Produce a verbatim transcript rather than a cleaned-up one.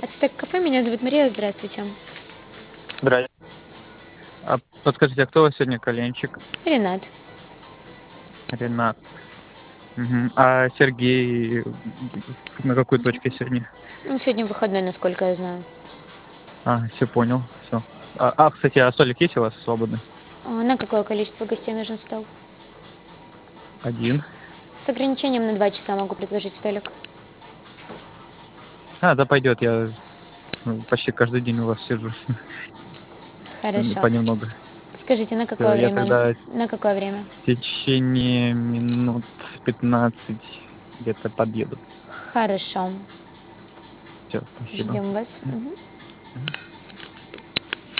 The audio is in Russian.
Ацтек кафе, меня зовут Мария, здравствуйте. Здрасте. А подскажите, а кто у вас сегодня коленчик? Ренат. Ренат. Мгм. А Сергей м, на какой точке сегодня? Ну, сегодня выходной, насколько я знаю. А, все понял, все. А, а, кстати, а столик есть у вас свободный? А на какое количество гостей нужен стол? Один. С ограничением на два часа могу предложить столик. А, да пойдет, я ну, почти каждый день у вас сижу. Хорошо. Понемногу. Скажите, на Всё, какое я время? тогда На какое время? в течение минут пятнадцать где-то подъеду. Хорошо. Все, спасибо. Ждем вас. М, Мгм. мгм.